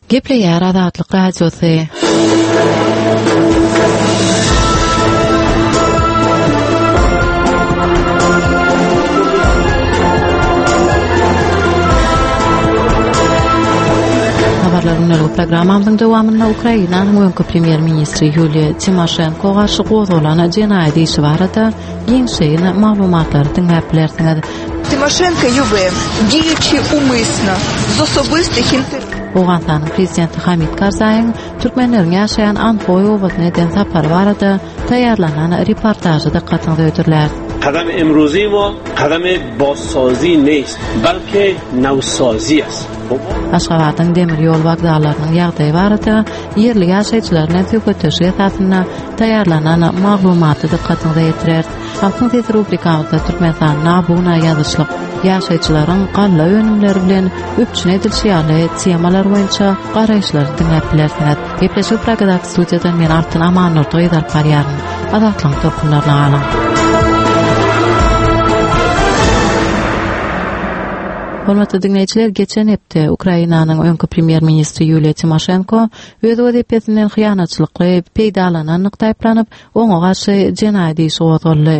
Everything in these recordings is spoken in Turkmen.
Gepleýär Azatlyk radiosu. Habarlaryň programmamyzyň dowamynda Ukrainanyň öňki premier ministri Yulia Tymoshenko garşy gozalan jenaýat işi barada ýeňşeýin maglumatlary diňläp bilersiňiz. Тимошенко ЮВ, діючи умисно, з особистих інтересів. Oğuzstanın prezidenti Hamid Karzaýyň türkmenleriň ýaşaýan Anhoy owasyna eden sapary barada taýýarlanan reportajy dikkatinizi öýdürler. قدم امروزی ما قدم بازسازی نیست بلکه نوسازی است. Aşgabatyň demir ýol wagdalarynyň ýagdaýy barada ýerli ýaşaýjylaryň tököteşi esasyna taýýarlanan maglumaty dikkatinizi ýetirer. Halkyň sesi rubrikamyzda Türkmenistanyň nabuna ýazyşlyk ýaşaýjylaryň galla önümleri bilen öpçün edilýärli temalar boýunça garaýşlary diňläp bilersiňiz. Gepleşip Pragadan studiýadan men Artyn Amanur toýdar barýaryn. Azatlyň topunlaryna alan. Hormatly dinleýijiler, geçen hepde Ukrainanyň öňki premier ministri Yulia Tymoshenko öz wezipetinden hyýanatçylykly peýdalanan nykdaýypranyp oňa garşy jenaýat işi gozuldy.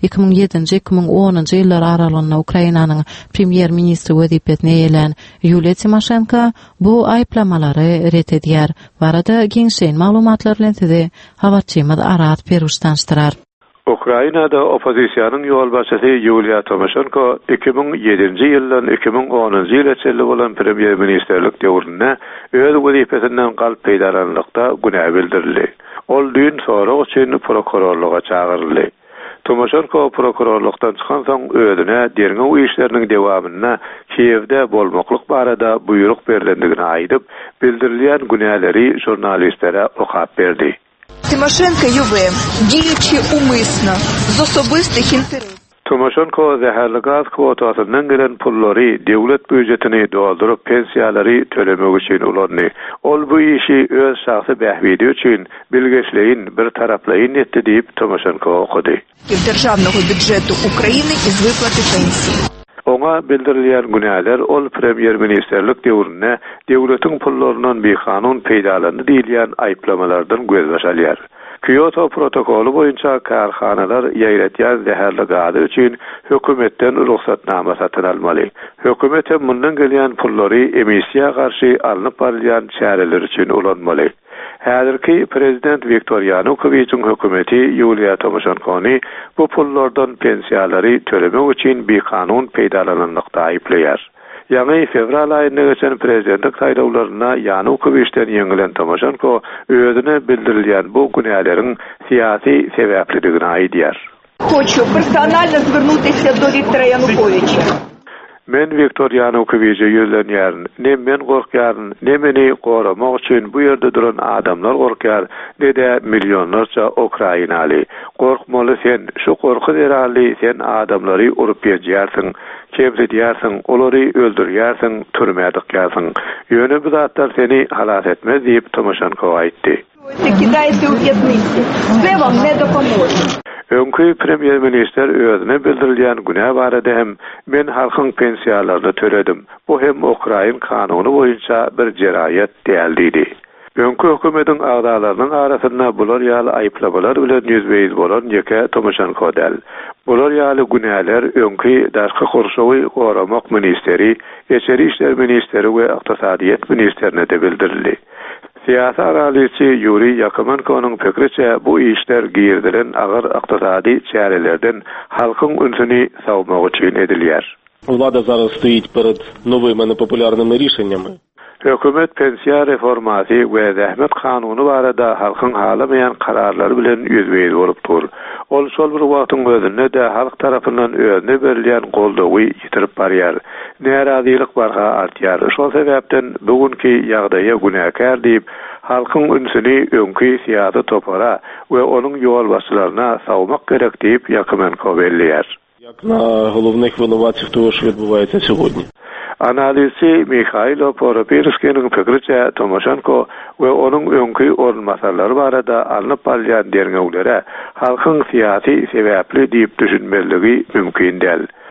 2007-2010 ýyllar aralygynda Ukrainanyň premier ministri wezipetine ýelen Yulia Tymoshenko bu aýplamalary ret edýär. Barada giňşeýin maglumatlar bilen sizi habarçymyz Arat Peruştanşdyrar. Ukrainada opozisiýanyň ýolbaşçysy Yulia Tymoshenko 2007-nji ýyldan 2010-njy ýyla çelli bolan premier ministerlik döwründe öz wezipetinden galyp peýdalanlykda günä bildirildi. Ol dün sorag üçin prokurorluga çagyryldy. Tymoshenko prokurorlukdan çykan soň özüne derňe işleriniň dewamyna Kiýewde bolmaklyk barada buyruk berilendigini aýdyp, bildirilýän günäleri jurnalistlere okap berdi. Тимошенко ЮВ, діючи умисно, з особистих інтересів. Tymoshenko zäherli gaz kwotasynyň gelen pullary döwlet büdjetini doldurup pensiýalary tölemek üçin ulandy. Ol bu işi öz şahsy bähbidi üçin bilgeçleýin bir taraplaýyn etdi diýip Tymoshenko okudy. Державного бюджету України із виплати пенсії. Oňa bildirilýän günäler ol premier ministerlik döwründe döwletiň pullarynyň bir kanun peýdalandy diýilýän aýplamalardan göz başalýar. Kyoto protokolu boýunça karhanalar ýaýratýan zäherli gazy üçin hökümetden ruhsatnama satyn almaly. Hökümet hem mundan gelýän pullary emisiýa garşy alınıp barylýan çäreler üçin ulanmaly. Häzirki prezident Viktor Yanukovyçyň hökümeti Yulia Tymoshenkony bu pullardan pensiýalary tölemek üçin bir kanun peýdalananlykda aýplaýar. Ýa-ni fevral aýynda geçen prezidentlik saýlawlaryna Yanukovyçden ýeňilen Tymoshenko özüne bildirilýän bu günäleriň syýasy sebäpligini aýdýar. Хочу персонально звернутися до Віктора Януковича. Men Viktor Yanukovyçe ýölenýärin, ne men gorkýaryn, ne meni goramak üçin bu ýerde duran adamlar gorkýar, ne de milyonlarça Ukrainaly. Gorkmaly sen, şu gorky derali sen adamlary urup ýerjärsiň, kemredýärsiň, olary öldürýärsiň, türmäde dykýarsyň. Ýöne bu zatlar seni halas etmez diýip Tymoshenko aýtdy. Кидайте у в'язницю. Це вам не допоможе. Öňkü premier minister özüne bildirilýän günä barada hem men halkyň pensiýalaryny töledim. Bu hem Ukrain kanuny boýunça bir jeraýat däldi. Öňkü hökümetiň agdalarynyň arasynda bular ýaly aýplamalar bilen ýüzbeýiz bolan ýeke Tymoshenko däl. Bular ýaly günäler öňkü daşky gurşawy goramak ministeri, Eçeri işler ministeri we ykdysadyýet ministerine de bildirildi. Siyasi analistçi Yuri Yakomenko'nun fikriçe bu işler girdilen agyr ykdysady çärelerden halkyň ünsüni sawmak üçin edilýär. Влада зараз стоїть перед новими непопулярними рішеннями. Hökümet pensiya reformasy we zähmet kanuny barada halkyň halamayan kararlary bilen ýüzbeýiz bolup dur. Ol şol bir wagtyň özünde de halk tarapyndan özüne berilýän goldawy ýitirip barýar. Närazilik barha artýar. Şol sebäpden bugünkü ýagdaýa günäkär diýip halkyň ünsüni öňkü syýasy topara we onuň ýolbaşçylaryna sawmak gerek diýip Yakomenko belliýär. Як на головних винуватців того, що відбувається сьогодні. Analisi Mikhailo Poropirski'nin fikriçe Tymoshenko we onuň öňkü ornmasarlary barada alınıp barýan derňewlere halkyň syýasy sebäpli diýip düşünmeligi mümkin däl.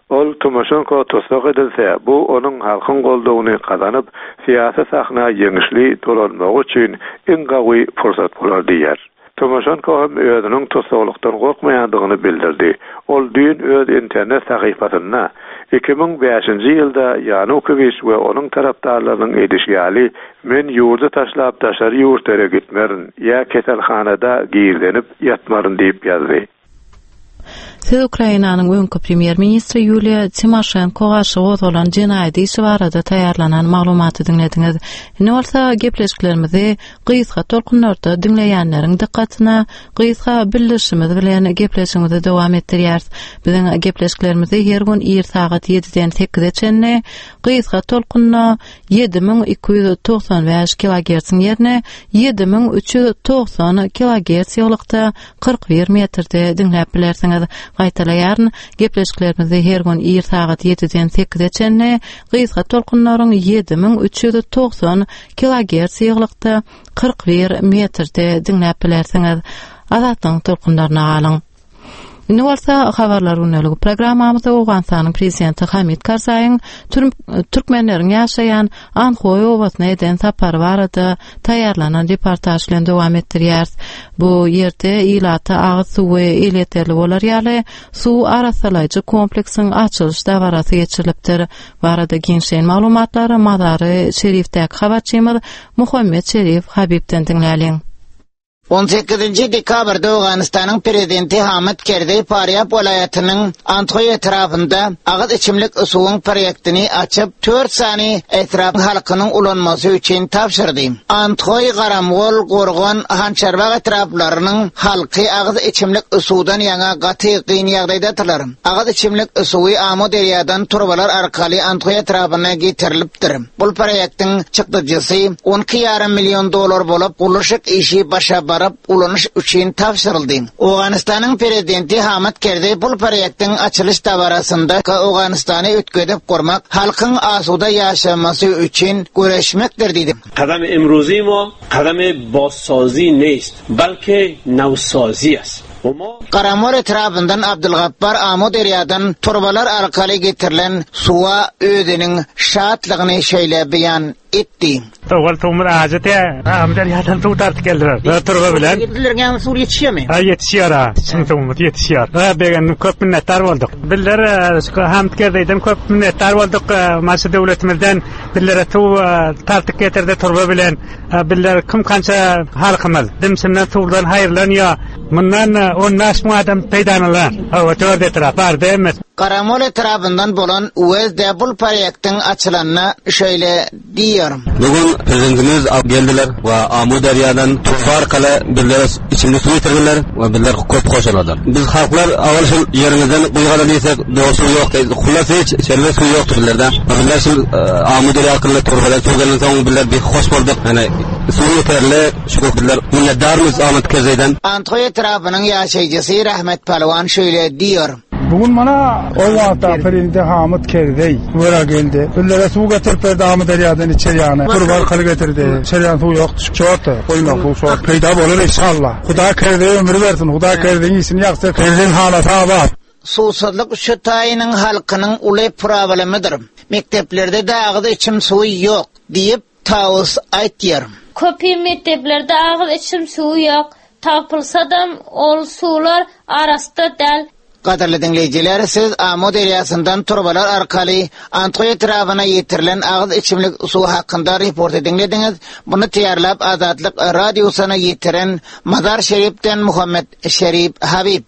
Ol Tymoşenko tutsak edilse, bu onun halkın goldugyny kazanyp siyasi sahna ýeňişli dolanmak üçin iň gawy fursat bolar diýer. Tymoşenko hem özüniň tutsaklykdan gorkmaýandygyny bildirdi. Ol dün öz internet sahypasyna 2005-nji ýylda Yanukoviç we onuň tarapdarlarynyň edişýäli "Men ýurda taşlap taşary ýurtlara gitmerin, ýa keselhanada giýirlenip ýatmaryn" diýip ýazdy. Siz Ukrainanyň öňkü premier ministri Yulia Tymoshenko gaşy bolan jenaýat işi barada taýýarlanan maglumaty dinlediňiz. Ne bolsa gepleşiklerimizi gysga tolkunlarda dinleýänleriň dikkatyna gysga birleşimiz bilen gepleşigimizi dowam etdirýäris. Biziň gepleşiklerimizi her gün ýer saat 7-den 8-e çenli gysga tolkunna 7295 kHz ýerine 7390 kHz ýolukda 41 metrde dinläp bilersiňiz. Gaýtalaýaryn gepleşiklerimizi her gün ýer saat 7-den 8-e çenli gysga tolkunlaryň 7390 kHz ýolukda 41 metrde dinläp bilersiňiz. Azatyň tolkunlaryna galyň. Indi bolsa habarlar ünlügi programmamyzda Awganistanyň prezidenti Hamid Karzaýyň türkmenleriň ýaşaýan Anxoy owasyna eden sapary barada taýýarlanan reportaj bilen dowam etdirýäris. Bu ýerde ýylaty agyz suwy eleterli bolar ýaly suw arasalyjy kompleksiň açylyş dabarasy geçirilipdir. Barada gençleň maglumatlary Madary Şerifdäki habarçymyz Muhammed Şerif Habibden dinläliň. 18 dekabrda Awganistanyň prezidenti Hamid Karzai Faryab welaýatynyň Antoy etrafynda agyz içimlik suwuň proýektini açyp 4 sany etraf halkynyň ulanmasy üçin tapşyrdy. Antoy, Garamgol, Gorgon, Hançarbag etraflarynyň halky agyz içimlik suwdan ýa-da gaty gyn ýagdaýdadylar. Agyz içimlik suwy Amo derýadan turbalar arkaly Antoy etrafyna getirilipdir. Bu proýektiň çykdyjysy $12,5 milyon bolup gurulşyk işi başa ulanyş üçin tapşyryldy. Awganistanyň prezidenti Hamid Karzai bu proýektiň açylyş dabarasynda Awganistany ötkedip gormak, halkyň asuda ýaşamasy üçin göreşmekdir diýdi. Qadam imruzi mo qadam bozsazi nest, balki nawsazi ast. Qaramor etrafyndan Abdulgappar Amo derýadan turbalar arkaly getirilen suwa özüniň şatlygyny şeýle beýan etdi. Tawal tumur ajete amder yadan tutart geldiler. Turba bilen. Gitlergen sur yetişýärmi? Yetişýär. Çyntumut yetişýär. Begen köp minnetdar boldyk. Biller Hamid Karzai'den köp minnetdar boldyk. Maşy döwletimizden biller tu tartyk getirdi turba bilen. Biller kim kança halkymyz dimsimden turdan haýyrlanýar. Mundan on naşmy adam peýdanalar. Awatör etraf bar demet. Qaramol etrafyndan bolan USD bul proýektiň açylanyna şeýle diýýär. Bugün prezidentimiz geldiler we Amo derýadan turbar kala birler içimlik suw getirdiler we birler köp goşuladylar. Biz halklar awal şol ýerimizden guýgadan diýsek, dostu ýok diýip, hulas hiç şerle suw ýokdur birlerde. Birler şol Amo derýadan turbalar turganyň soň birler bir hoş boldyk. Yani suw yeterli, şu birler minnetdarmyz Hamid Karzai'den. Antoy etrafynyň ýaşaýjysy Rahmet Palwan şeýle diýýär. Bugün mana o wagtda prezident Hamid Karzai wara geldi. Billere suw getirip berdi Amo derýadan içerýäne. Turbar kaly getirdi. Şerýan suw ýok, çokdy. Goýmak bu suw peýda bolar inşallah. Huda Karzai ömür bersin. Huda Karzai'ň isini ýaksa Karzai'ň halaty abat. Suwsuzlyk şu taýynyň halkynyň uly problemidir. Mekteplerde de agyz içim suwy ýok diýip Tawus aýtýar. Köp mekteplerde agyz içim suwy ýok. Tapylsa-da ol suwlar arasynda däl. Qadarly dinleýijiler, siz Amo derýasyndan turbalar arkaly Antoy etrafyna ýetirilen agyz içimlik suw hakynda report dinlediňiz. Muny taýýarlap Azatlyk radiosyna ýetiren Madar Şerifden Muhammed Şerif Habib.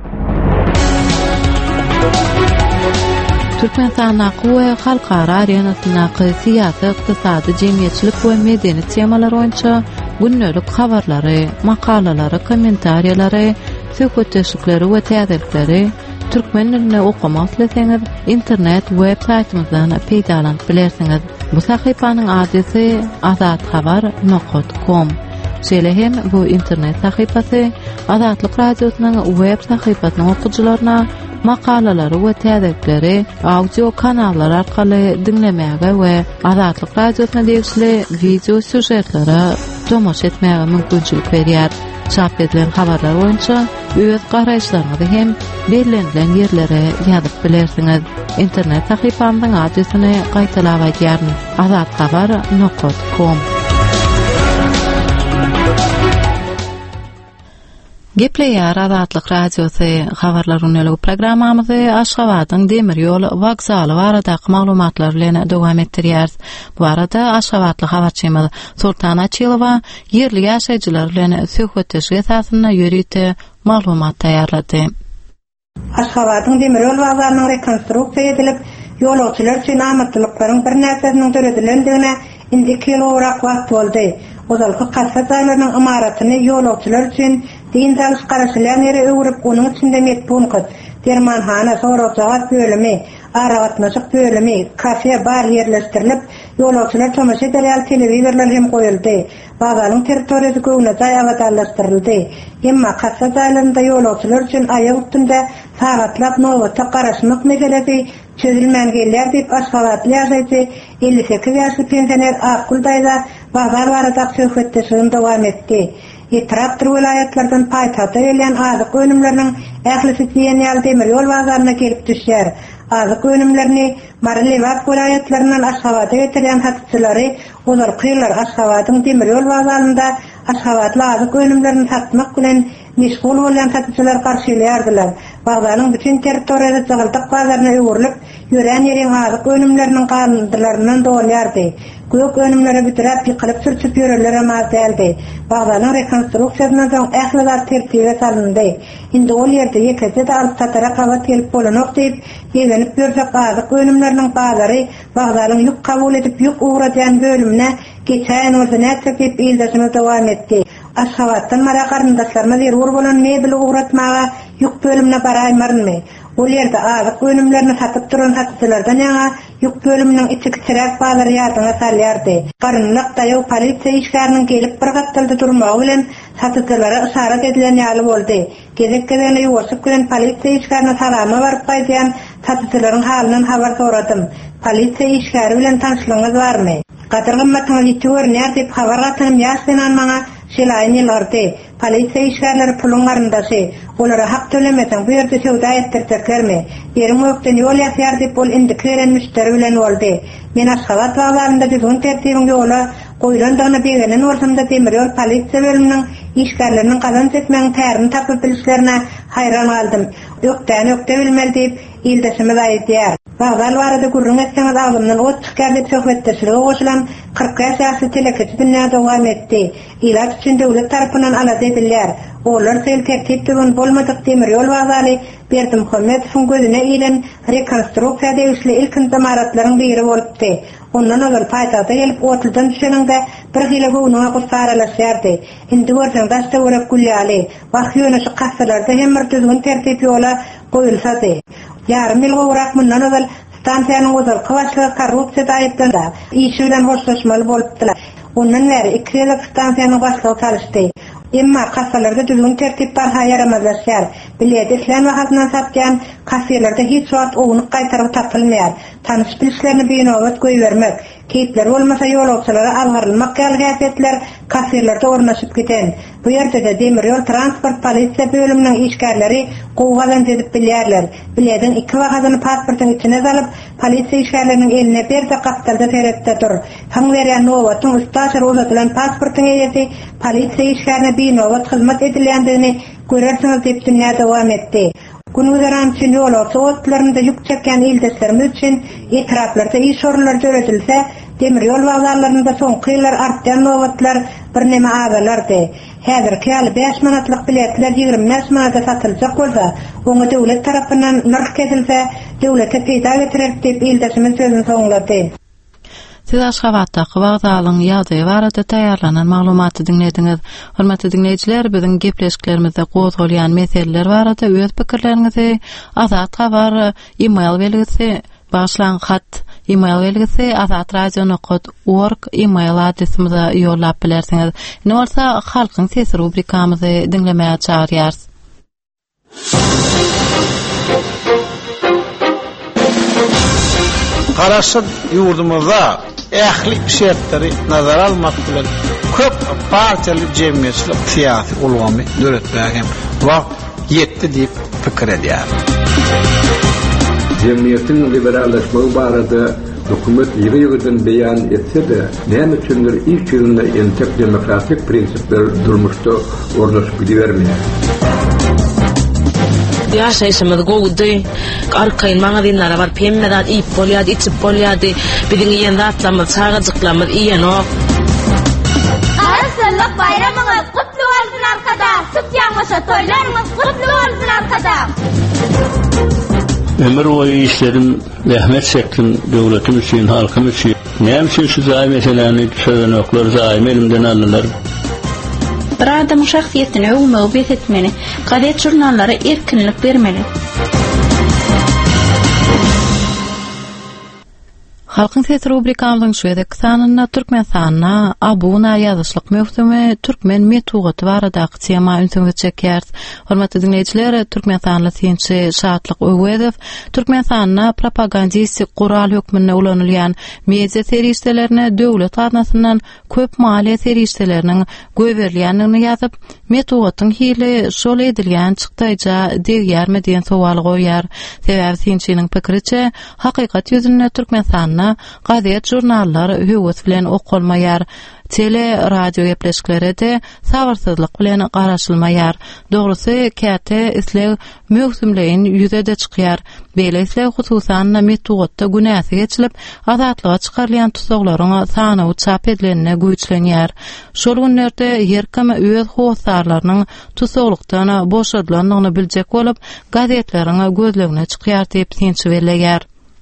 Türkmenistan we halkara arenasyna siyasy, ykdysady, jemgyýetçilik we medeniýet temalar boýunça günnelik habarlary, makalalary, kommentariýalary, söhbetleşikleri we täzelikleri türkmen diline okumak isteseňiz internet web saýtymyzdan peýdalanyp bilersiňiz. Bu sahypanyň adresy azathabar.com. Şeýle hem bu internet sahypasy Azatlyk radiosynyň web sahypasynyň okuwçylaryna makalalary we täzelikleri audio kanallar arkaly dinlemäge we Azatlyk radiosyna degişli video süjetlere tomoş etmäge mümkinçilik berýär. Çap edilen habarlar boýunça öz garaşlaryňyzy hem bellenlen ýerlere ýazyp bilersiňiz. İnternet sahypamyň adresini gaýtalap aýdýaryn. azatxabar.com. Gepleýär Azatlyk radiosy habarlaryny programmamyzy Aşgabatyň demir ýol wagzaly baradaky maglumatlar bilen dowam etdirýär. Bu arada Aşgabatly habarçymyz Sultan Açylowa ýerli ýaşaýjylar bilen söhbetleşik esasyna ýörüte maglumat taýýarlady. Aşgabatyň demir ýol wagzalynyň rekonstruksiýa edilip, ýolagçylar üçin amatlyklaryň bir näsesiniň töredilendigine indi kilowrak wagt boldy. Ozalky kasat aýlarynyň imaratyny ýolagçylar üçin din dalyş garaşylan ýere öwrüp, onuň içinde metpunkat, dermanhana, soraçagat bölümi, aragatmasyk bölümi, kafe, bar ýerleşdirilip, ýolagçylar tamaşa edýän telewizorlar hem goýuldy. Wagzalyň territoriýasy göwnäçe ýagatlaşdyryldy. Emma kasat aýlarynda ýolagçylar üçin aýag üstünde sagatlap nowatda garaşmak meselesi çözülmän gelýär diýip Aşgabatly ýaşaýjy 58 ýaşly pensioner Akul daýda wagzal barada söhbetleşigini dowam etdi. Etrapdyr vilayatlardan paýtagta gelen azyk önümleriniň ählisi diýen ýaly demir ýol wagzalyna gelip düşýär. Azyk önümlerini Marylewat vilayatlarynyň Aşgabata getirýän satçylary uzarkylar Aşgabatyň demir ýol wagzalynda Aşgabatly azyk önümlerini satmak bilen meşgul bolan satçylar garşylaýardylar. Wagzalyň bütün territoriýasy jygyldyk bazaryna öwrülip, ýören ýeriň azyk önümleriniň gandyrlaryndan dolýardy. Gök önümlere bitirip ýykylyp sürçüp ýörelere maz däldi. Wagzalyň rekonstruksiýasyna soň ähliler tertibe salyndy. Indi ol ýerde ýekete de alyp satara kabat gelip bolanok diýip ýelenip ýörsek azyk önümleriniň bazary wagzalyň ýük kabul edip ýük uğradýan bölümine geçen ordinátsiýa diýip ýyldaşyny dowam etdi. Aşgabatdan mara garyndaşlaryna zerur bolan mebel uğratmaga ýük bölümine baraýmarmy? Ol ýerde azyk önümlerini satyp duran satçylardan ýa ýük bölüminiň içi kiçirek bazary ýadyna salýardy. Garynlyk daýaw polisiýa işgäriniň gelip bir gatdalda durmagy bilen satçylara işaret edilen ýaly boldy. Gezek-gezekne ýuwaşyp gelen polisiýa işgärine salama baryp gaýdýan satçylaryň halynyň habar soradım. Polisiýa işgäri bilen tanışlygyňyz barmy? Gatar gymmatyňyz ýetýär diýip habar gatyrym ýaşdynan maňa şelaýyn ýyllardy. Polisiýa işgärleri puluň garyndaşy. Olara hak tölemesen bu ýerde sewda etdirseklermi? Ýerim ökden ýol ýasýar diýip ol indi keren müşteri bilen boldy. Men Aşgabat wagzalynda düzgün tertibiň ýola goýulandygyna begelen ortamda demir ýol polisiýa bölüminiň işgärleriniň gazan etmeň tärini tapyp bilişlerine haýran galdym. Ökden ökde bilmeli diýip ýyldaşymy aýdýar. Wagzal barada gurrun etseňiz agdymdan ot çykar diýip söhbetleşige goşulan 40 ýaşly telekeçi dünýä dowam etdi. Ilaç üçin döwlet tarapyndan alady edilýär. Olar sel tertip duran bolmadyk demir ýol wagzaly Berdim Muhammedowyň gözüne ýylan rekonstruksiýa edilýän ilk zamaratlaryň biri bolupdy. Ondan öňe paýtagda gelip otuldan düşeninde bir hile goýunyňa gusaralaşýardy. Indi görseň daşda görüp gülýäli. Wagt ýöneşi kassalarda hem bir düzgün tertip ýola goýulsady. Ýarym ýyl gowrak mundan öňe stansiýanyň özü kıwaçly korrupsiýa aýypdanda işi bilen hoşlaşmaly bolupdylar. Ondan beri 2 ýyl stansiýanyň başlygy çalışdy. Emma kassalarda düzgün tertip barha yaramazlaşýar. Bilýär, islan wagtyndan satýan kassalarda hiç wagt owunyk gaýtaryp tapylmaýar. Tanış bilişlerini beýnowat goýbermek, keypler bolmasa ýolagçylara algarylmak gäletler kassalarda ornaşyp giden. Bu ýerde de demir ýol transport polisiýa bölüminiň işgärleri gowgadan edip bilýärler. Bilýärden 2 wagtyny pasportyň içine salyp, polisiýa işgärleriniň eline berdi gapdalda teretde dur. Haň berýän nowatyň ustaşy uzatylan pasportyň eýesi polisiýa işgärine beýnowat hyzmat edilýändigini görersiňiz diýip dünýä dowam etdi. Günüzären üçin ýolagçy otlarynda ýük çeken ýyldaşlarymyz üçin etraplarda iş orunlary töredilse, demir ýol wagzallarynda soňky ýyllar artýan nowatlar bir näme agalardy. Häzirki ýaly 5 manatlyk biletler 25 manata satyljak bolsa, oňa döwlet tarapyndan narh kesilse, döwlete peýda getirer diýip ýyldaşymyz sözüni soňlady. Siz Aşgabatdaky wagzalyň ýagdaýy barada taýýarlanan maglumaty dinlediňiz. Hormatly dinleýijiler, biziň gepleşiklerimizde gozgolýan meseleler barada öz pikirleriňizi Azat Habar e-mail belgisi başlan hat e-mail belgisi azatradio.org e-mail adresimize ýollap bilersiňiz. Ne bolsa halkyň sesi rubrikamyzy dinlemäge çagyrýar. Garaşyk ýurdumyzda ähli şertleri nazar almak bilen köp partiýaly jemgyýetçilik syýasy ulgamy döretmäge wagt yetti diýip pikir edýär. Cemiyetiň liberallaşmagy barada hökümet ýygy-ýygydan beýan etse-de, näme üçindir ilk ýylynda entek demokratik prinsipler durmuşda ornaşyp gidibermeýär. Yaşayışımız goğudy, arkayın maňa dinlara bar pemmedat ip bolýady, içip bolýady, biziň ýende atlamaz, çağajyklamaz, iýeno. Arasynlyk bayramyňyz gutly bolsun arkada, süt ýaňlaşa toýlarymyz gutly bolsun arkada. Ömür boyu işledim, rahmet çektim devletim için, halkım için. Näme üçin şu zaý meselelerini söýlenoklar zaým elimden aldylar. Bir adamyň şahsiýetini öwme betmeli, gadet jurnallara erkinlik bermeli. Halkın Sesi rubrikamyzyň şuwedeki sanyna Türkmen sanyna abuna ýazyşlyk möhkemi Türkmen metugaty baradaky tema ünsüňizi çekýär. Hormatly dinleýijiler, Türkmen sanyna synçy Şatlyk Öwgedow Türkmen sanyna propagandistik gural hökmünde ulanylýan media serişlerini döwlet arnasyndan köp maliýe serişleriniň göberilýändigini ýazyp, metugatyň hili şol edilýän çykdyja degýärmi diýen sowal goýar. Sebäbi synçynyň pikiriçe, hakykat ýüzünde Türkmen sanyna gadet jurnallar höwet bilen okulmaýar. Tele radio gepleşikleri de sabarsyzlyk bilen garaşylmaýar. Dogrusy käte isleg möhkemleýin ýüzede çykýar. Beýle hususan metugatda günäsi geçilip azatlyga çykarylýan tusaklaryň sany çap edilenine güýçlenýär. Şol günlerde herkim öz howsarlarynyň tusaklykdan boşadylandygyny biljek bolup gazetleriň gözlegine çykýar diýip synçy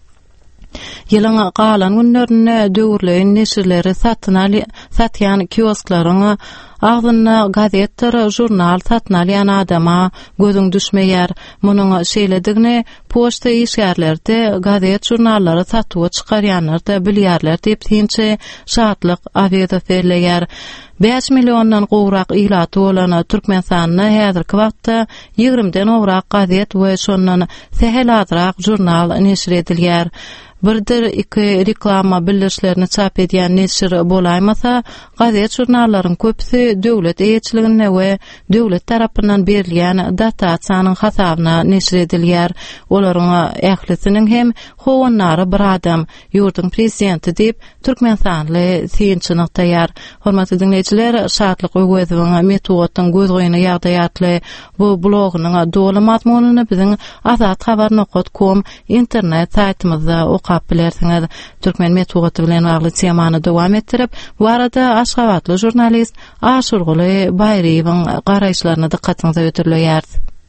Ýylyň galan günlerinde döwürleýin neşirleri satýan kiosklaryň agzyna gazetler, jurnal satnalýan adama gözüň düşmeýär. Munyň şeýledigini poçta işgärlerde gazet jurnallary satyp çykarýanlar da bilýärler diýip synçy Şatlyk Öwgedow berleýär. 5 milyondan gowrak ilaty bolan Türkmen sanyna häzirki wagtda 20den gowrak gazet we şondan seheladrak jurnal neşir edilýär. Birdir iki reklama bildirişlerini çap edýän neşir bolaýmasa, gazet jurnallaryň köpüsi döwlet eýetçiligine we döwlet tarapyndan berilýän dataýanyň hasabyna neşir edilýär. Olaryň ählisiniň hem howunlary bir adam, ýurduň prezidenti diýip Türkmen sanyny synçynyk taýýar. Hormatly dinleýijiler, Şatlyk Öwgedowyň metugatyň gözgoýuny ýagdaýatly bu blogynyň doly mazmunyny biziň azathabar.com internet saýtymyzda okap bilersiňiz. Türkmen metugaty bilen bagly temany dowam etdirip, bu arada Aşgabatly jurnalist Aşurguly Bayraýewiň garaýşlaryna dikkatiňizi ötürleýär.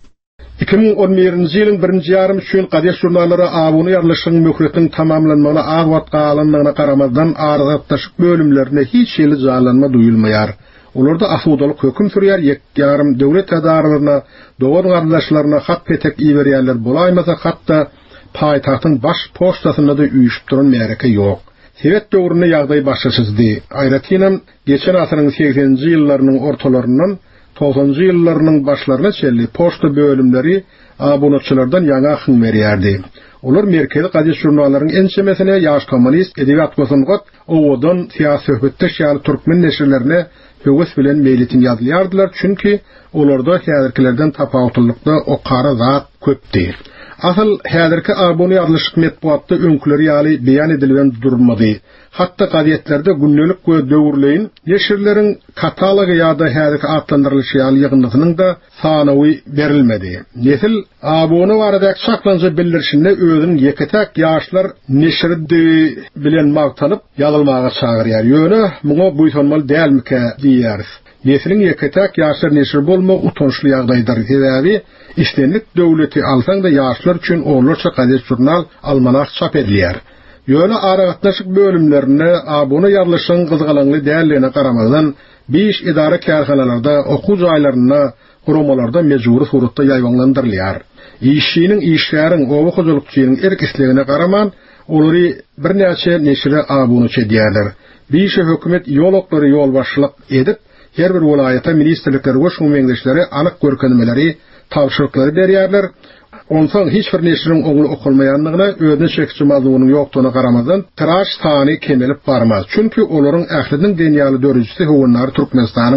2011-nji ýylyň 1-nji ýarym üçin gadet jurnallary abuny ýarlyşyň möhretiň tamamlanmagyna agwatga alynmagyna garamazdan argatdaşyk bölümlerine hiç şeýle jalanma duýulmaýar. Olarda afudalyk höküm sürýär, ýarym döwlet edaralaryna, dowlat gardaşlaryna hak petek iýerýärler bolaýmasa hatda paýtagtyň baş poçtasyna da üýüşip duran mereke ýok. Sowet döwrüne ýagdaý başlaşyzdy. Aýratynam geçen asyryň 80-nji ýyllarynyň ortalaryndan 90-njy ýyllarynyň başlaryna çelli poçta bölümleri abunaçylardan ýaňa hyň berýärdi. Olar merkezi gadet jurnallaryň ençemesine ýaş kommunist edebiýat bosungat owadan syýasy söhbetde şäher türkmen neşirlerine höwes bilen meýletin ýazylýardylar, çünki olarda häzirkilerden tapawutlykda o kara zat köpdi. Asal häzirki abony ýarlyşyk metbuatda öňküleri ýaly beýan edilýän durmady. Hatda gazetlerde günnelik we döwürleýin neşirleriň katalogy ýa-da häzirki atlandyrylyşy ýaly ýygyndygynyň da sanawy berilmedi. Nesil abony barada saklanja bildirişinde özüň ýeketek ýaşlar neşirdi bilen magtanyp ýazylmaga çagyrýar. Ýöne muňa buýsanmaly dälmike diýýär. Nesiliň ýeketek ýaşlar neşir bolma utançly ýagdaýdyr. Sebäbi istenlik döwleti alsaň da ýaşlar üçin orlarça gadet jurnal almanak çap edilýär. Ýöne aragatnaşyk bölümlerine abony ýarlyşyň gyzgalaňly dälligine garamazdan 5 idara kärhanalarda, okuw jaýlaryna, guramalarda mejburi suratda ýaýwanlandyrylýar. İşçiniň işläriň, owa hojulukçynyň erkisligine garaman, olary birnäçe neşire abony çedýärler. Beýşe hökümet ýoloklary ýolbaşçylyk edip, her bir vilayata ministrlikleri we şoň meňzeşleri anyk görkezmeleri, tapşyryklary berýärler. Onsoň hiç bir neşiriň oňly okulmaýanlygyna, özüne çekçi mazmunyň ýokdugyna garamazdan tiraş sany kemelip barmaz. Çünki olaryň ähliniň dünýäli dörüjisi howunlary Türkmenistanyň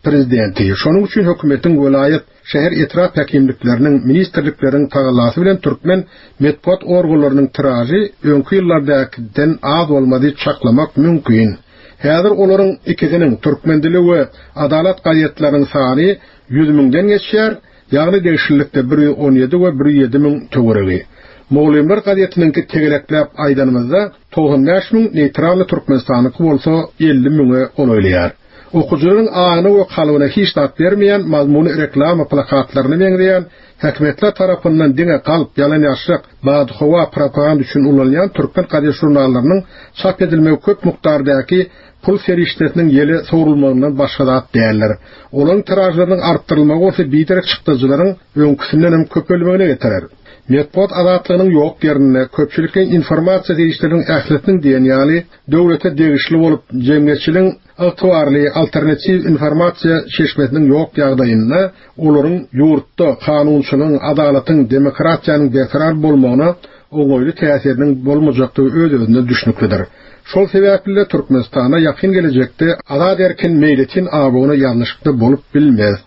prezidenti. Şonuň üçin hökümetiň vilayet, şäher etraf häkimlikleriniň, ministrlikleriniň tagalasy bilen türkmen medpuat organlarynyň tiraji öňkü ýyllardakydan az bolmady çaklamak mümkin. Häzir olaryň ikisiniň türkmen dili we adalat gaýetleriniň sany 100.000-den geçýär, ýagny değişiklikde 117 we 107 000 töweregi. Moğlimler gazetiniňki tegelekläp aýdanymyzda 95.000 neytral Türkmenistanyky bolsa 50.000-e olaýar. Okujuların ağını ve kalıbına hiç tat vermeyen, mazmunu reklama plakatlarını meňzeýän, häkimetler tarapyndan diňe kalıp yalan ýaşyk, badhowa propaganda üçin ulanýan türkmen gadet jurnallarynyň çap edilmegi köp mukdardaky pul serişletiniň ýeli sowrulmagyndan başga zat däldir. Olaň tirajlarynyň artdyrylmagy bolsa biderek çykdyjylaryň öňküsinden hem köp bölmegine getirer. Medpuat azatlygynyň ýok ýerine köpçülikden informasiýa serişleriniň ähletiniň diýenýaly döwlete degişli bolup jemgyýetçiligiň ygtybarly alternativ informasiýa şeşmetiniň ýok ýagdaýynda olaryň ýurtda kanunçylygyň, adalatyň, demokratiýanyň beqarar bolmagyna oňoýly täsiriniň bolmajakdygy öz-özüne düşnüklidir. Şol sebäple Türkmenistana ýakyn gelecekde azad erkin meýletin abawyna ýalnysykda bolup bilmez.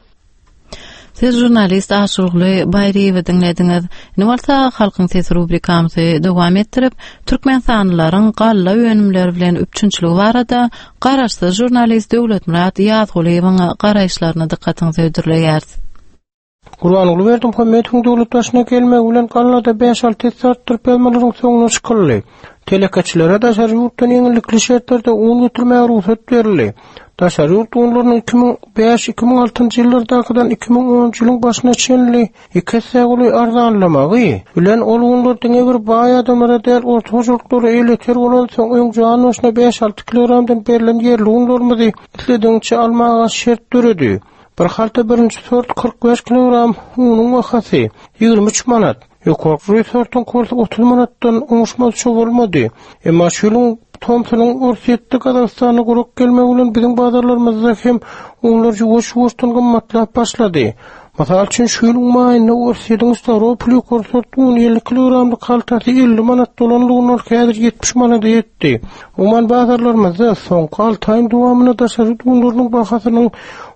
Siz jurnalist Aşurgly Baýryýewi dinlediňiz. Niwalsa halkyň sesi rubrikamyzy dowam etdirip, türkmen sanlaryň galla öňümleri bilen üçünçiligi barada garaşsyz jurnalist Döwletmurat Ýazgulyewiň garaýşlaryna dikkatiňizi ödürleýär. Gurbanly berdim hökümetiň döwlet başyna gelmegi bilen Gallada 5-6 saat türkmenleriň soňuna çykyldy. Telekaçylara da şerýurtdan ýeňillikli şertlerde oň götürmäge ruhsat berildi. Taşarut onlaryň 2005-2006 ýyllardakydan 2010 ýylyň başyna çenli 2 säguli arzanlamagy bilen ol onlardan bir baý adamlara däl ortaçylyklary eleter bolan soň öň janyşyna 5-6 kilogramdan berilen ýerli onlarmyzy isledinçe almaga şert döredi. Bir halta birinci sort 45 kilogram unyň bahasy 23 manat. Ýokary sortun kursu 30 manatdan oňuşmaz şo bolmady. Emma şulyň Thompsonyň orsiýetde Kazakstanyň gurup gelmegi bilen biziň bazarlarymyzda hem onlar ýuwaş-ýuwaşdan gymmatlap başlady. Masal üçin şulyň maýyny orsiýetiň Stavropol kursortun 50 kilogramlyk haltasy 50 manat dolanlygyny häzir 70 manat ýetdi. Uman bazarlarymyzda soňky 6 aýyň dowamyna daşaryp onlaryň bahasynyň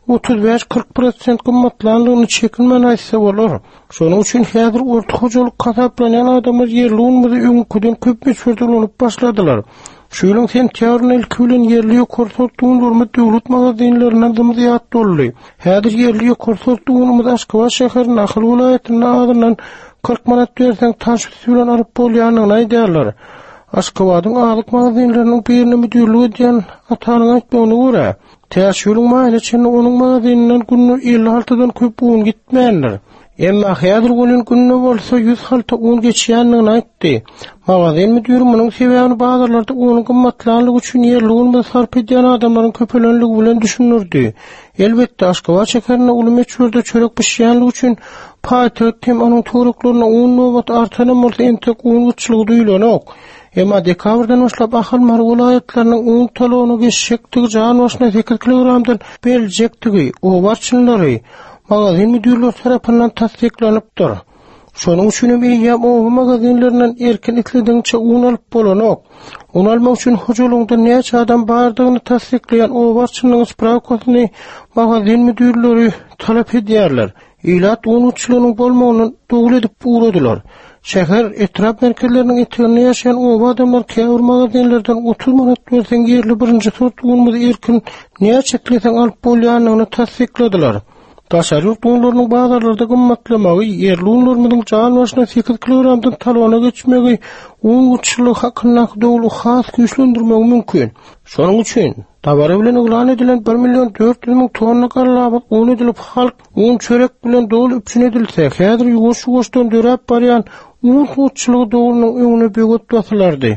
35-40% gymmatlanlygyny çekinmän aýtsa bolar. Şonuň üçin häzir orta hojalyk kasaplanýan adamlar ýerli unmyzy öňküden köp meşhurlanyp başladylar. Şulyň sentýabryn ilki bilen ýerli kursortun döwlet magazinlerinden zymdyýat doldy. Häzir ýerli kursortun Aşgabat şäheriniň Ahal welaýatynyň adynyň 40 manat berseň taşbys bilen alyp bolýanyny aýdýarlar. Aşgabatyň alyk magazinleriniň birini müdürligi diýen atanyň aýtmagyna görä, täşgülüň maýlyçyny onuň magazininden günü 56-dan köp un gitmändir. Emma häzir bolan günü bolsa 100 halta un geçýändigini aýtdy. Magazin müdüri munyň sebäbini bazarlarda unyň gymmatlanlygy üçin ýerli un sarp edýän adamlaryň köpelenligi bilen düşünürdi. Elbetde Aşgabat şäherine uly meçhurda çörek pişýänligi üçin paýtagt hem onuň töwereklaryna un nowat artany bolsa entek un uçlygy duýulanok. Emma dekabrdan başlap Ahal welaýatlarynyň un talony geçşektigi jan başyna 8 kilogramdan beriljektigi obarçynlary magazin müdürleri tarapyndan tasdiklanypdyr. Şonuň üçin ýa o magazinlerinden erkin itlediňçe un alyp bolanok. Un almak üçin hojalygyňda näçe adam bardygyny tasdikleýän obarçynyň spravkasyny magazin müdürleri talap edýärler. Ilat un uçlygynyň bolmagyny dogul edip uradylar. Şäher etraf merkezleriniň etiginde ýaşaýan o adamlar käbir magazinlerden 30 manat berseň ýerli birinji sort unmy erkin näçe çekleseň alyp bolýanyny tasdikladiler. Taşarut unlarynyň bazarlarda gymmatlamagy, ýerli unlaryň jan başyna 8 kilogramdan talona geçmegi un uçlygy hakyna dogul has güýçlendirmegi mümkin. Şonuň üçin tabara bilen elan edilen 1.400.000 tonna gallabak un edilip halk un çörek bilen dogul üçin edilse, häzir ýuwaş-ýuwaşdan dörep barýan un uçlygy dogulunyň öňüne bögüp basılardy.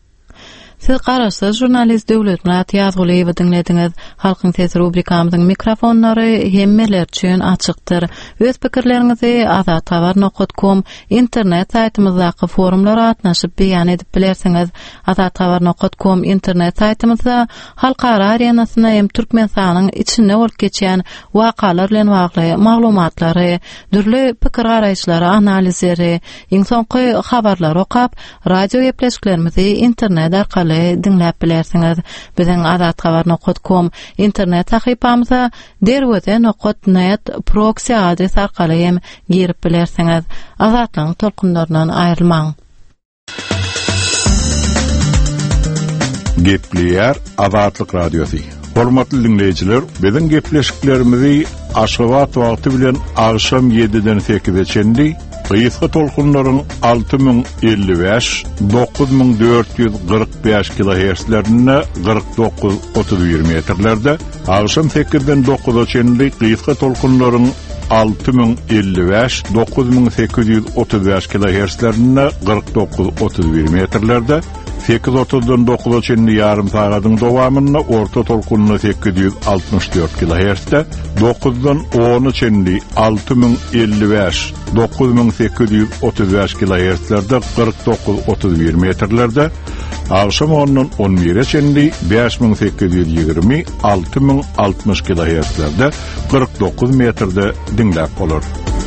Siz garaşsyz jurnalist Döwletmurat Ýazgulyewi dinlediňiz. Halkyň sesi rubrikamyzyň mikrofonlary hemmeler üçin açykdyr. Öz pikirleriňizi azathabar.com internet saýtymyzdaky forumlara atnaşyp beýan edip bilersiňiz. Azathabar.com internet saýtymyzda halkara arenasyna hem Türkmenistanyň içinde bolup geçýän wakalar bilen bagly maglumatlary, dürli pikir garaýşlary, analizleri, iň soňky habarlary okap, radio ýepleşiklerimizi internet arkaly arkaly dinläp bilersiňiz. Biziň azathabar.com internet sahypamyza derwede.net proxy adres arkaly hem girip bilersiňiz. Azatlyň tolkunlaryndan aýrylmaň. Gepleýär Azatlyk radiosu. Hormatly dinleyijiler, biziň gepleşiklerimizi Aşgabat wagty bilen akşam 7-den 8-e Gysga tolkunlaryň 6055 9445 kHz-lerine 49-31 metrlerde, akşam 8-den 9-a çenli gysga tolkunlaryň 6055 9835 kHz-lerine 49-31 metrlerde, 8:30-dan 9-a çenli yarım sagatyň dowamyna orta tolkunly 864 kHz-de, 9-dan 10-a çenli 6055 9835 kHz-lerde 49-31 metrlerde, akşam 10-dan 11-e çenli 5820 6060 kHz-lerde 49 metrde dinläp bolar.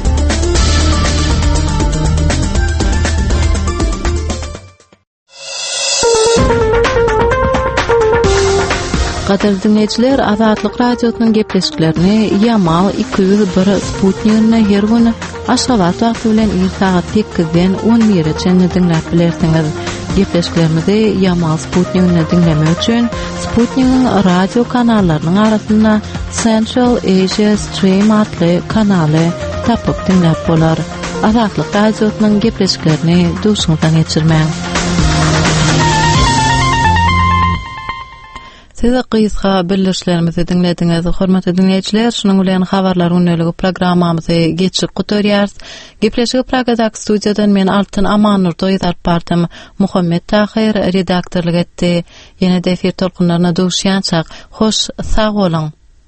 Gaderli dinleyijiler, Azatlyk radiosynyň gepleşiklerini Yamal 201 Sputnik'ne her gün Aşgabat wagty bilen saat 8-den 11-e dinläp bilersiňiz. Gepleşiklerimizi Yamal Sputnik'ne dinlemek üçin Sputnik'in radio kanallarynyň arasynda Central Asia Stream adly kanaly tapyp dinläp bolar. Azatlyk radiosynyň gepleşiklerini duşuňdan geçirmäň. Size Gysga birleşlerimizi dinlediňiz. Hormatly dinleyijiler, şunuň bilen habarlar öňlegi programmamyzy geçip gutarýarys. Gepleşigi Pragadak studiýadan men Altyn Amanur doýdar partym Muhammed Tahir redaktorlyk etdi. Ýene de efir tolkunlaryna duşýançak. Hoş, sag bolun.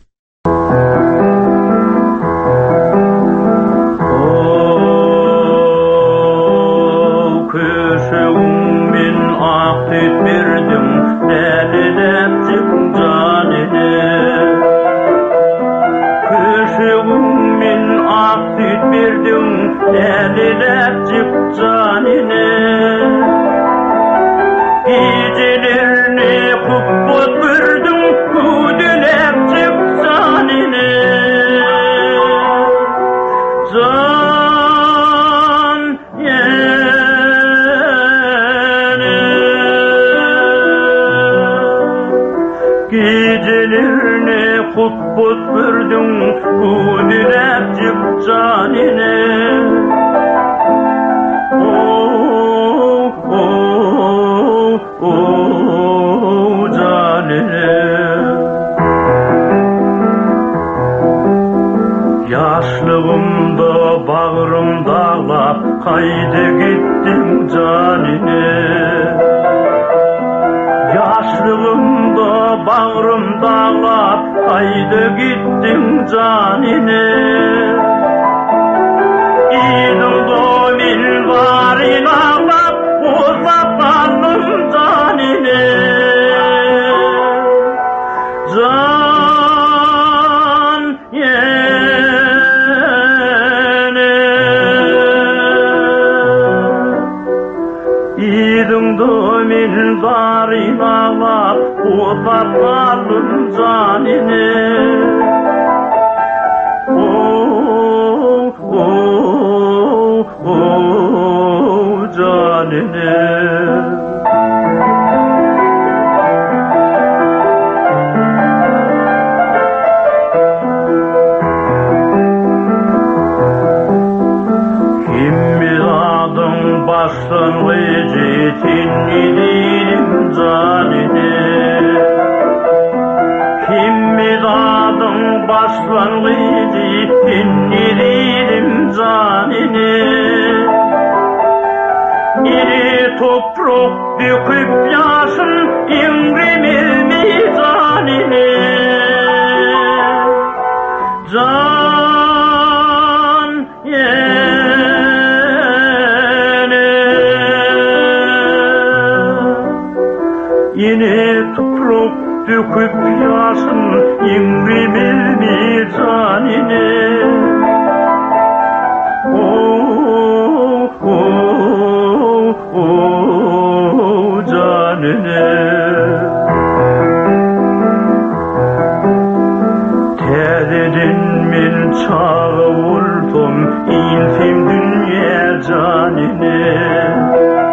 Haydi gittim canine, yaşlığımda bağrım dağlap, haydi gittim canine. İdim domin varin ağlap, uzatlandım canine. Varin ağlap, uzatlandım canine. Canine. Topruk döküp yaşın ingrimil mizanine. Can yene. Yine topruk döküp yaşın ingrimil mizanine. Canine. Tezedin min çağı uldum İlfim dünya canine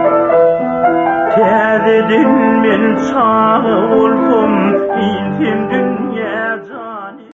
Tezedin min çağı uldum İlfim dünya